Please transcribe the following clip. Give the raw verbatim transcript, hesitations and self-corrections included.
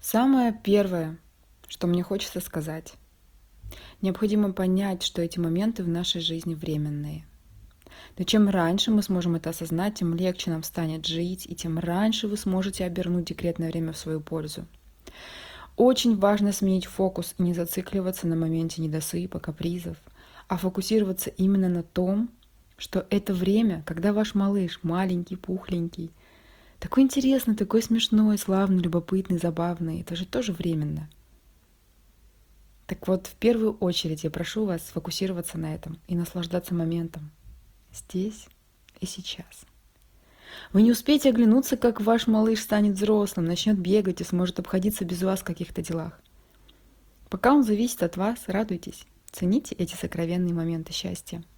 Самое первое, что мне хочется сказать, необходимо понять, что эти моменты в нашей жизни временные. Но чем раньше мы сможем это осознать, тем легче нам станет жить, и тем раньше вы сможете обернуть декретное время в свою пользу. Очень важно сменить фокус и не зацикливаться на моменте недосыпа, капризов, а фокусироваться именно на том, что это время, когда ваш малыш маленький, пухленький, такой интересный, такой смешной, славный, любопытный, забавный, это же тоже временно. Так вот, в первую очередь я прошу вас сфокусироваться на этом и наслаждаться моментом здесь и сейчас. Вы не успеете оглянуться, как ваш малыш станет взрослым, начнет бегать и сможет обходиться без вас в каких-то делах. Пока он зависит от вас, радуйтесь, цените эти сокровенные моменты счастья.